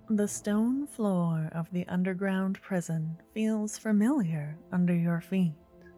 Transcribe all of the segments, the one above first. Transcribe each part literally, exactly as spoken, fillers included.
The stone floor of the underground prison feels familiar under your feet.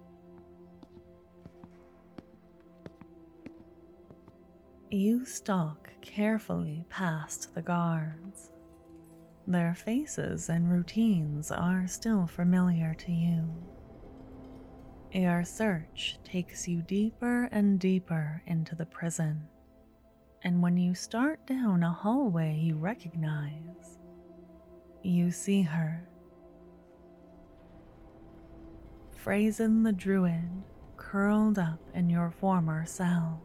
You stalk carefully past the guards. Their faces and routines are still familiar to you. Your search takes you deeper and deeper into the prison, and when you start down a hallway you recognize, you see her. Phrasen the Druid, curled up in your former cell.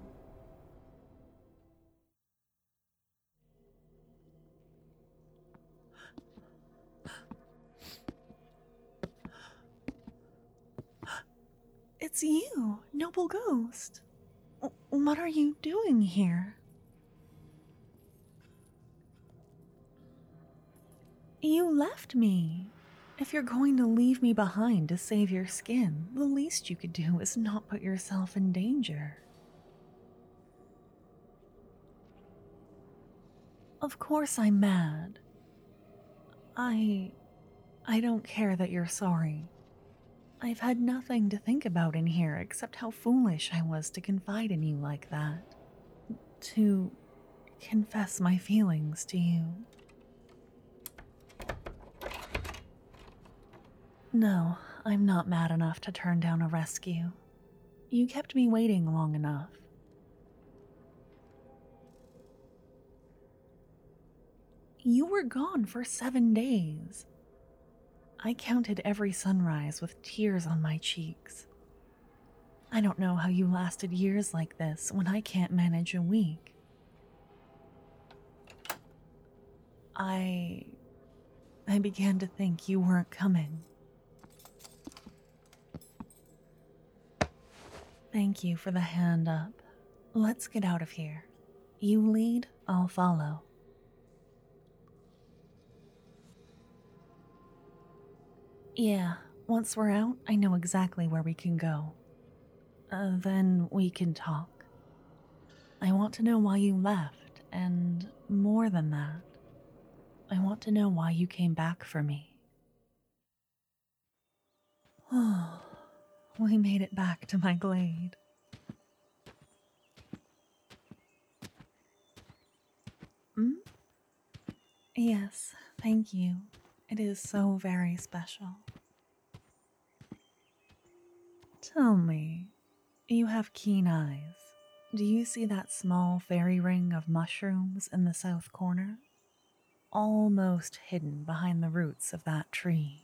It's you, noble ghost. What are you doing here? You left me. If you're going to leave me behind to save your skin, the least you could do is not put yourself in danger. Of course I'm mad. I... I don't care that you're sorry. I've had nothing to think about in here except how foolish I was to confide in you like that. To confess my feelings to you. No, I'm not mad enough to turn down a rescue. You kept me waiting long enough. You were gone for seven days. I counted every sunrise with tears on my cheeks. I don't know how you lasted years like this when I can't manage a week. I... I began to think you weren't coming. Thank you for the hand up. Let's get out of here. You lead, I'll follow. Yeah, once we're out, I know exactly where we can go. Uh, then we can talk. I want to know why you left, and more than that, I want to know why you came back for me. Oh, we made it back to my glade. Hmm? Yes, thank you. It is so very special. Tell me, you have keen eyes. Do you see that small fairy ring of mushrooms in the south corner? Almost hidden behind the roots of that tree.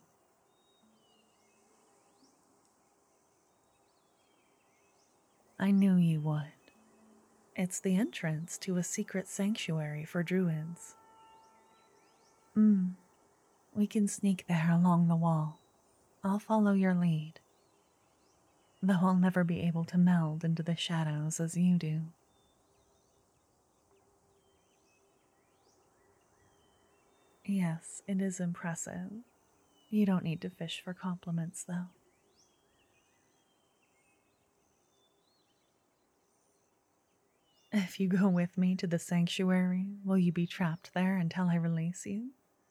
I knew you would. It's the entrance to a secret sanctuary for druids. Hmm, we can sneak there along the wall. I'll follow your lead. Though I'll never be able to meld into the shadows as you do. Yes, it is impressive. You don't need to fish for compliments, though. If you go with me to the sanctuary, will you be trapped there until I release you?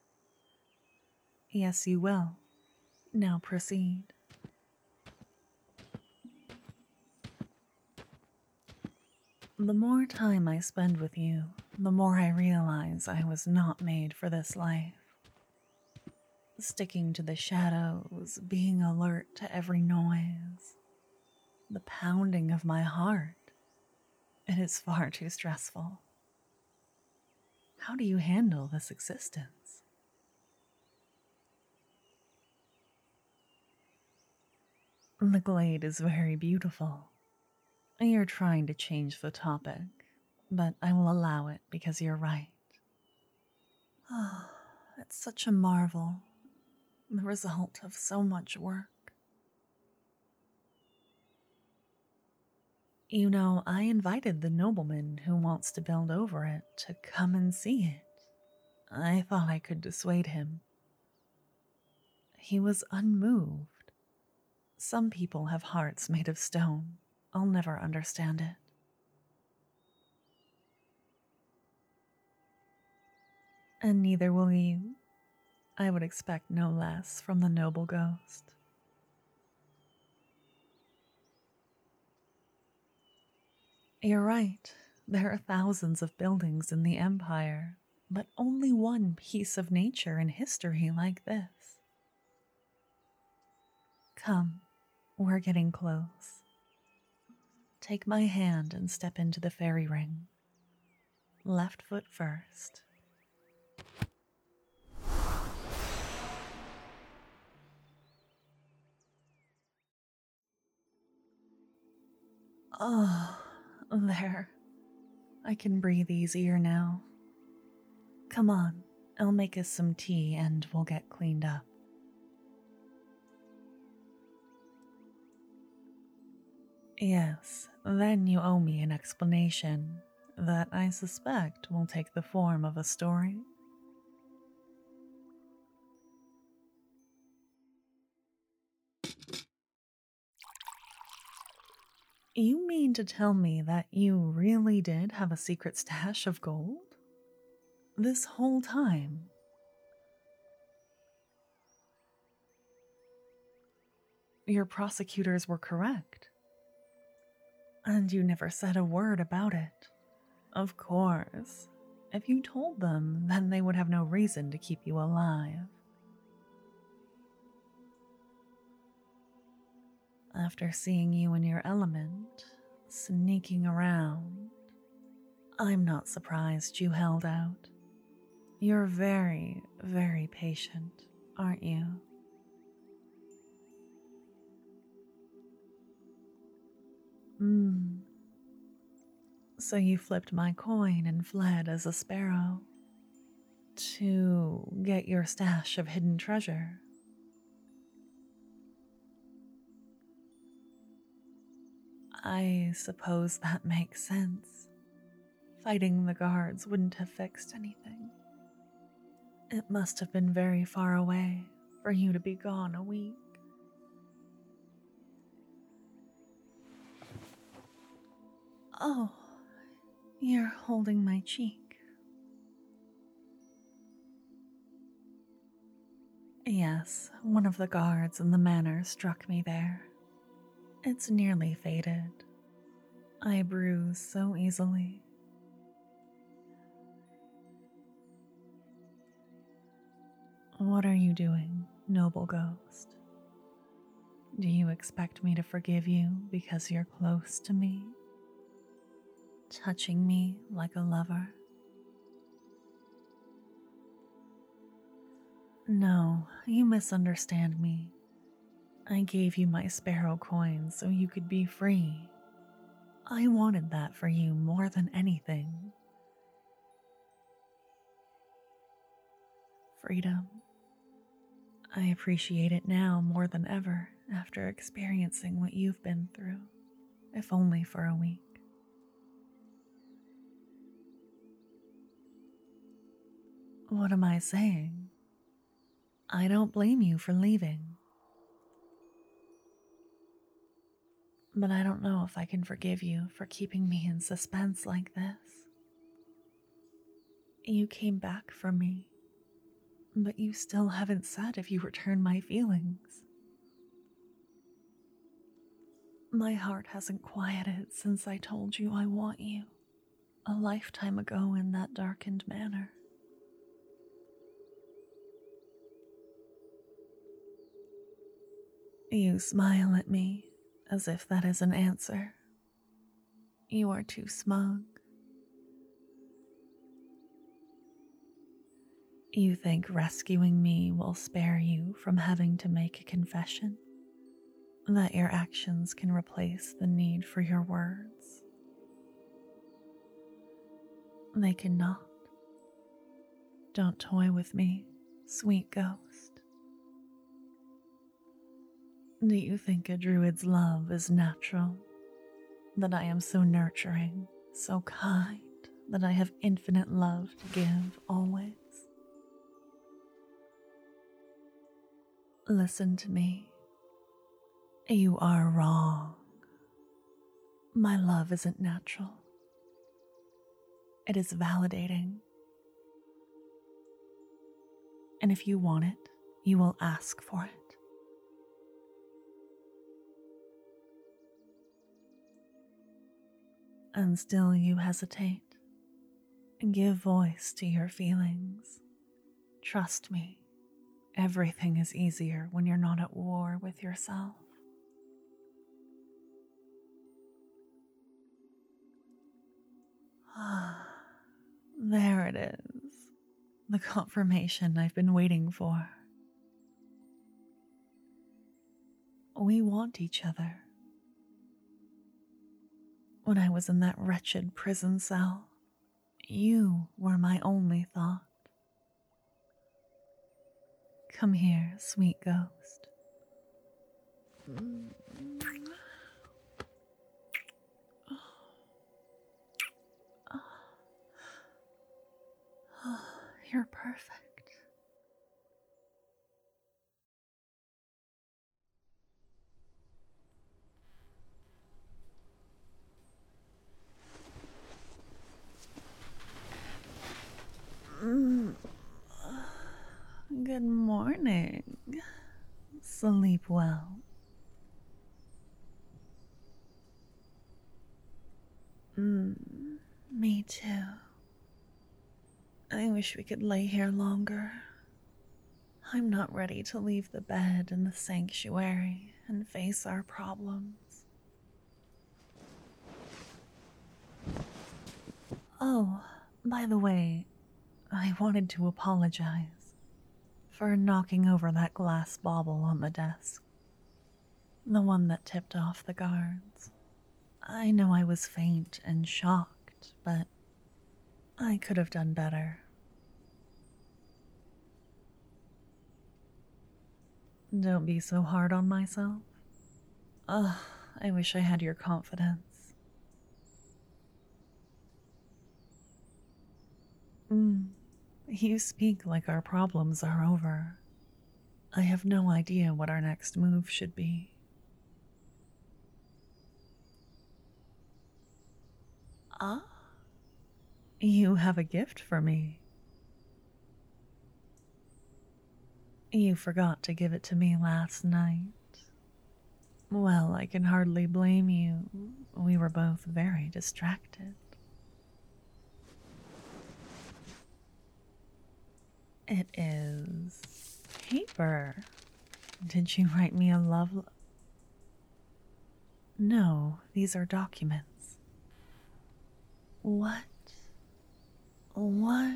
Yes, you will. Now proceed. The more time I spend with you, the more I realize I was not made for this life. Sticking to the shadows, being alert to every noise, the pounding of my heart. It is far too stressful. How do you handle this existence? The glade is very beautiful. You're trying to change the topic, but I will allow it because you're right. Oh, it's such a marvel. The result of so much work. You know, I invited the nobleman who wants to build over it to come and see it. I thought I could dissuade him. He was unmoved. Some people have hearts made of stone. I'll never understand it. And neither will you. I would expect no less from the noble ghost. You're right. There are thousands of buildings in the Empire, but only one piece of nature and history like this. Come, we're getting close. Take my hand and step into the fairy ring. Left foot first. Oh, there. I can breathe easier now. Come on, I'll make us some tea and we'll get cleaned up. Yes, then you owe me an explanation that I suspect will take the form of a story. You mean to tell me that you really did have a secret stash of gold? This whole time? Your prosecutors were correct. And you never said a word about it. Of course. If you told them, then they would have no reason to keep you alive. After seeing you in your element, sneaking around, I'm not surprised you held out. You're very, very patient, aren't you? Hmm. So you flipped my coin and fled as a sparrow to get your stash of hidden treasure. I suppose that makes sense. Fighting the guards wouldn't have fixed anything. It must have been very far away for you to be gone a week. Oh, you're holding my cheek. Yes, one of the guards in the manor struck me there. It's nearly faded. I bruise so easily. What are you doing, noble ghost? Do you expect me to forgive you because you're close to me? Touching me like a lover? No, you misunderstand me. I gave you my sparrow coin so you could be free. I wanted that for you more than anything. Freedom. I appreciate it now more than ever after experiencing what you've been through, if only for a week. What am I saying? I don't blame you for leaving. But I don't know if I can forgive you for keeping me in suspense like this. You came back for me, but you still haven't said if you return my feelings. My heart hasn't quieted since I told you I want you, a lifetime ago in that darkened manor. You smile at me as if that is an answer. You are too smug. You think rescuing me will spare you from having to make a confession? That your actions can replace the need for your words? They cannot. Don't toy with me, sweet ghost. Do you think a druid's love is natural? That I am so nurturing, so kind, that I have infinite love to give always? Listen to me. You are wrong. My love isn't natural. It is validating. And if you want it, you will ask for it. And still you hesitate. Give voice to your feelings. Trust me, everything is easier when you're not at war with yourself. Ah, there it is. The confirmation I've been waiting for. We want each other. When I was in that wretched prison cell, you were my only thought. Come here, sweet ghost. Oh, you're perfect. Mm. Good morning. Sleep well. Mm, me too. I wish we could lay here longer. I'm not ready to leave the bed in the sanctuary and face our problems. Oh, by the way, I wanted to apologize for knocking over that glass bauble on the desk. The one that tipped off the guards. I know I was faint and shocked, but I could have done better. Don't be so hard on myself. Ugh, I wish I had your confidence. Mm, you speak like our problems are over. I have no idea what our next move should be. Ah? You have a gift for me. You forgot to give it to me last night. Well, I can hardly blame you. We were both very distracted. It is paper. Did you write me a love? No, these are documents. What? What?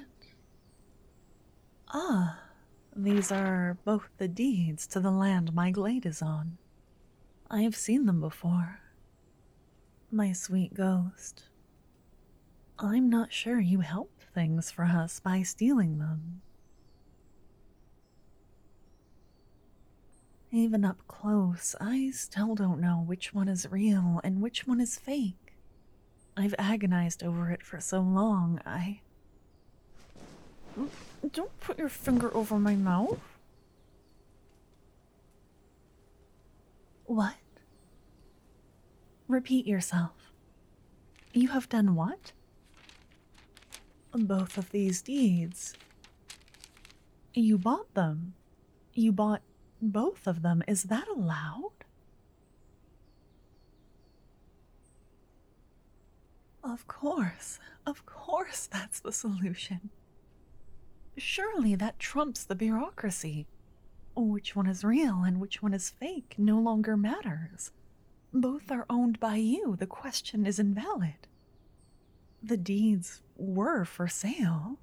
Ah, these are both the deeds to the land my glade is on. I have seen them before. My sweet ghost. I'm not sure you helped things for us by stealing them. Even up close, I still don't know which one is real and which one is fake. I've agonized over it for so long, I... Don't put your finger over my mouth. What? Repeat yourself. You have done what? Both of these deeds. You bought them. You bought both of them. Is that allowed? Of course. Of course that's the solution. Surely that trumps the bureaucracy. Which one is real and which one is fake no longer matters. Both are owned by you. The question is invalid. The deeds were for sale.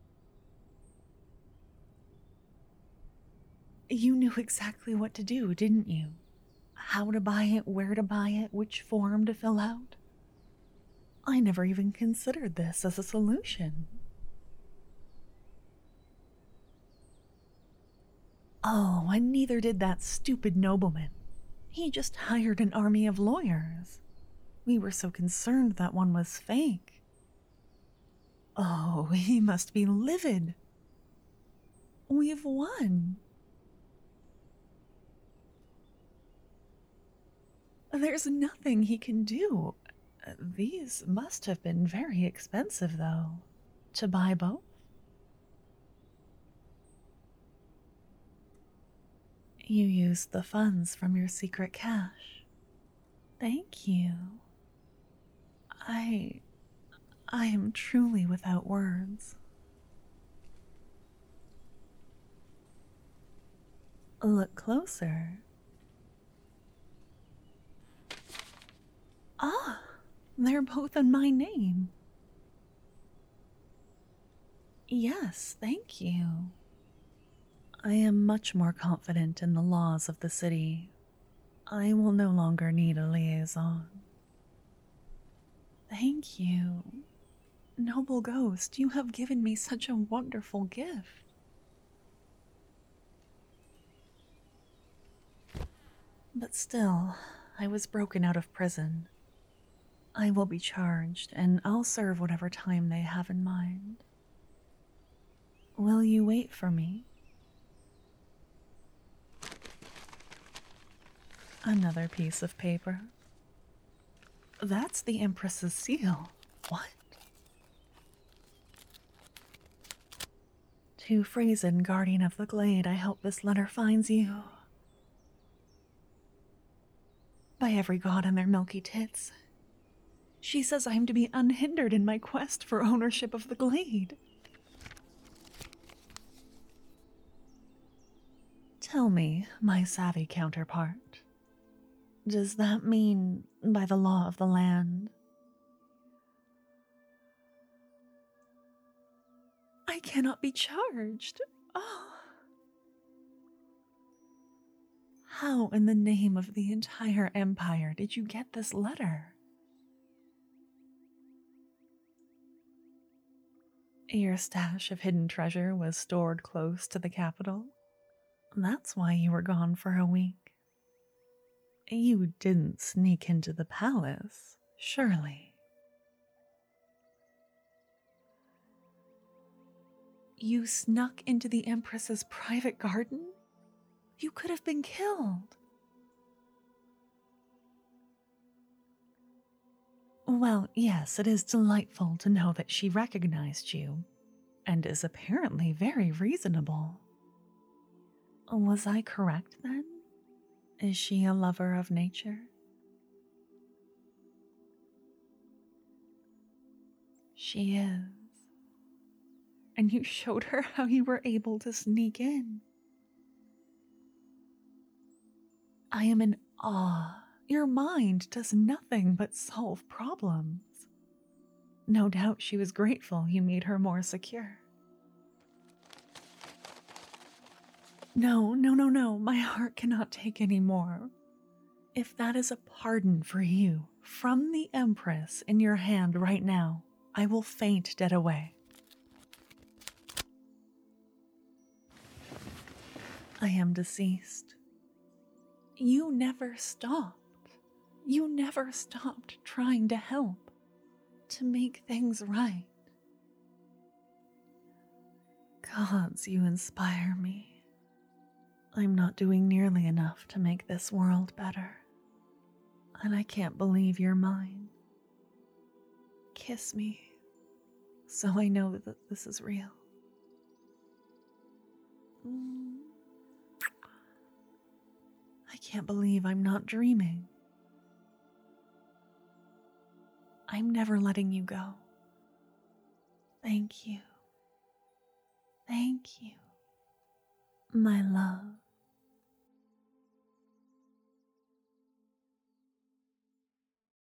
You knew exactly what to do, didn't you? How to buy it, where to buy it, which form to fill out. I never even considered this as a solution. Oh, and neither did that stupid nobleman. He just hired an army of lawyers. We were so concerned that one was fake. Oh, he must be livid. We've won. There's nothing he can do. These must have been very expensive, though, to buy both. You used the funds from your secret cache. Thank you. I. I am truly without words. Look closer. Ah, they're both in my name. Yes, thank you. I am much more confident in the laws of the city. I will no longer need a liaison. Thank you. Noble ghost, you have given me such a wonderful gift. But still, I was broken out of prison. I will be charged, and I'll serve whatever time they have in mind. Will you wait for me? Another piece of paper. That's the Empress's seal. What? To Phrasen, guardian of the glade, I hope this letter finds you. By every god and their milky tits. She says I am to be unhindered in my quest for ownership of the glade. Tell me, my savvy counterpart, does that mean, by the law of the land, I cannot be charged? Oh. How in the name of the entire empire did you get this letter? Your stash of hidden treasure was stored close to the capital. That's why you were gone for a week. You didn't sneak into the palace, surely. You snuck into the Empress's private garden? You could have been killed. Well, yes, it is delightful to know that she recognized you, and is apparently very reasonable. Was I correct then? Is she a lover of nature? She is. And you showed her how you were able to sneak in. I am in awe. Your mind does nothing but solve problems. No doubt she was grateful you made her more secure. No, no, no, no, my heart cannot take any more. If that is a pardon for you from the Empress in your hand right now, I will faint dead away. I am deceased. You never stopped. You never stopped trying to help, to make things right. Gods, you inspire me. I'm not doing nearly enough to make this world better, and I can't believe you're mine. Kiss me, so I know that this is real. Mm. I can't believe I'm not dreaming. I'm never letting you go. Thank you. Thank you, my love.